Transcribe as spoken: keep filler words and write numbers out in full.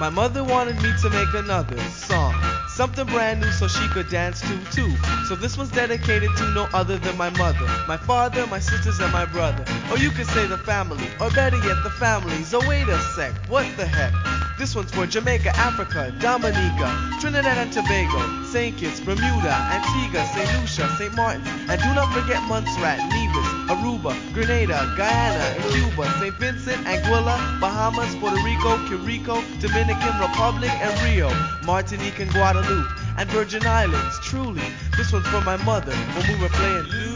My mother wanted me to make another song, something brand new so she could dance to too. So this one's dedicated to no other than my mother, my father, my sisters, and my brother. Or you could say the family, or better yet the families. Oh wait a sec, what the heck? This one's for Jamaica, Africa, Dominica, Trinidad and Tobago, Saint Kitts, Bermuda, Antigua, Saint Lucia, Saint Martin, and do not forget Montserrat, Nevis, Aruba, Grenada, Guyana, and Cuba, Saint Vincent, Anguilla, Bahamas, Puerto Rico, Curico, Dominican Republic, and Rio, Martinique and Guadeloupe, and Virgin Islands. Truly, this one's for my mother when we were playing